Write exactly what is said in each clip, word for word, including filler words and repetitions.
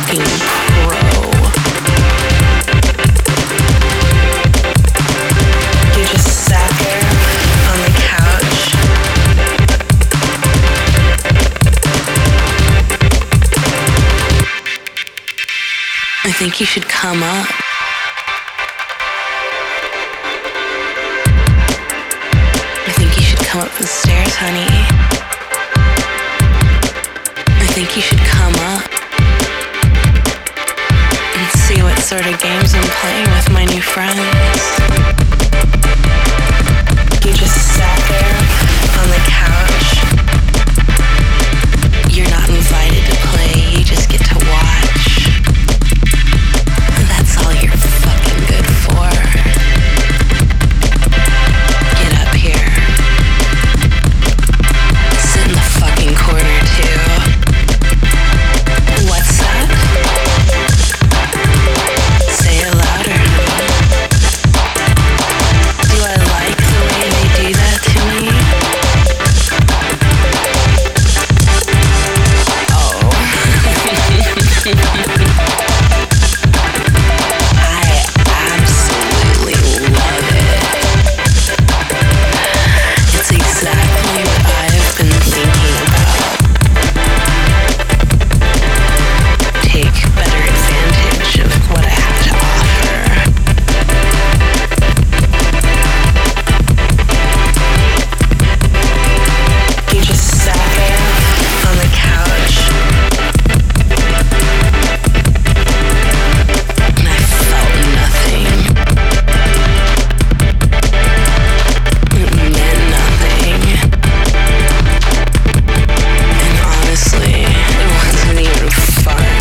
fucking pro. You just sat there on the couch. I think you should come up. I think you should come up the stairs, honey. I think you should come up and see what sort of games I'm playing with my new friends. You just sat there on the couch. You're not invited to play, you just get to watch. And that's all you're fucking good for. Get up here. Sit in the fucking corner too. What's that? Say it louder. Do I like the way they do that to me? Oh. I absolutely love it. It's exactly what I've been thinking about. Take better advantage of what I have to offer. You just sat there on the couch, and I felt nothing. It meant nothing. And honestly, it wasn't even fun.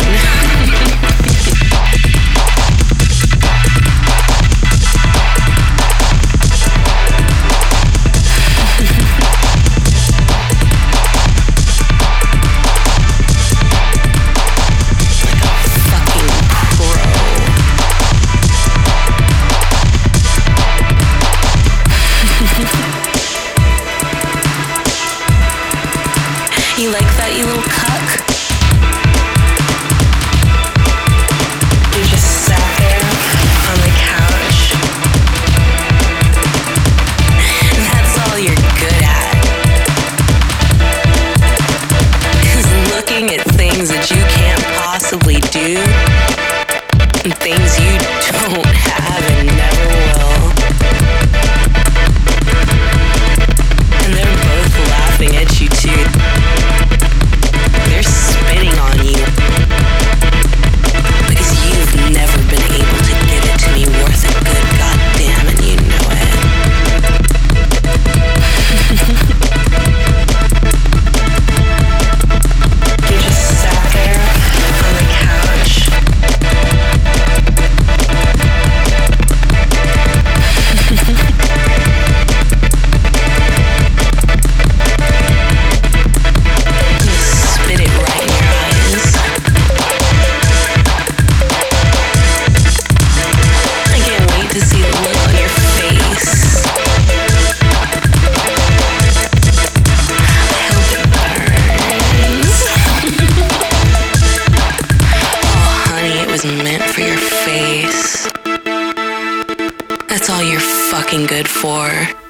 Fucking pro. You like that, you little cuck? You just sat there on the couch. That's all you're good at. Is looking at things that you can't possibly do, and things you don't have and never will. And they're both laughing at you too. They're spitting on you because you've never been able to give it to me worth a good goddamn, and you know it. You just sat there on the couch. Spit it right in your eyes. I can't wait to see the look on your face. I hope it burns. Oh, honey, it was meant for your face. That's all you're fucking good for.